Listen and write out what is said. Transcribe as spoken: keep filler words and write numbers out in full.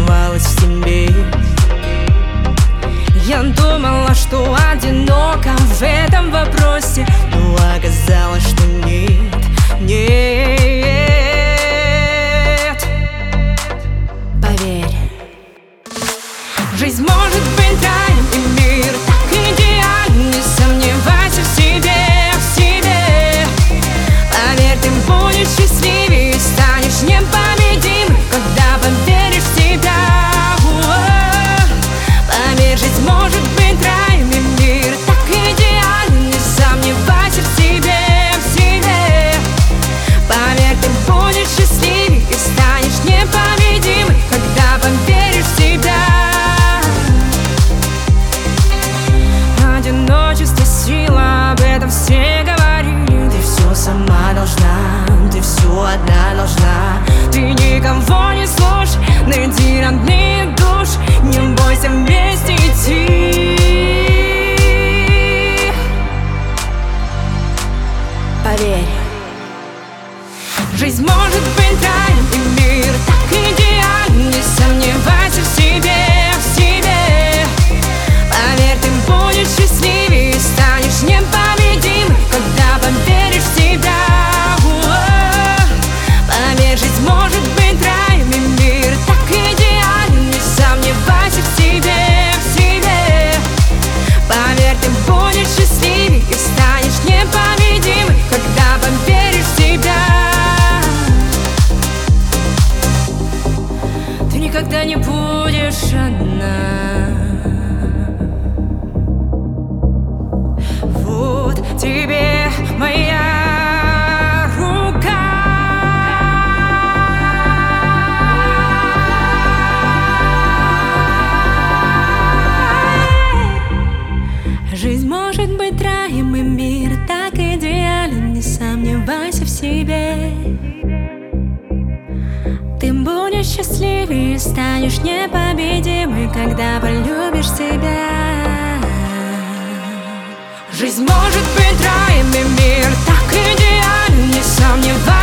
сомневалась в себе. Я думала, что одинока в этом вопросе, но оказалось, что нет, нет. Поверь, жизнь может быть раем, и мир так идеален. Не сомневайся в себе, в себе. Поверь, ты будешь счастливее и станешь непобедимым, когда поверишь в себя. Поверь, жизнь может быть раем, и мир так идеален. Не сомневайся в себе, в себе. Поверь, ты будешь счастливее и станешь непобедимым, когда поверишь в себя. Одиночество — сила, об этом все говорили. Ты все сама должна, ты все одна должна. Ты никого не слушай, найди родные души. Не бойся вместе идти. Поверь, жизнь может быть раем, и мир так идеален. Не сомневайся в себе, в себе. Поверь, ты будешь счастливее и станешь непобедимым, когда поверишь в себя. Поверь, жизнь может быть раем, и мир так идеален. Не сомневайся в себе, в себе. Поверь, ты будешь счастливее и станешь непобедимым, когда поверишь в себя. Ты никогда не будешь одна. Вот тебе моя рука. Жизнь может быть раем, и мир так идеален. Не сомневайся в себе. Ты будешь счастливее и станешь непобедимой, когда полюбишь себя. Жизнь может быть раем, и мир так идеален. Не сомневайся.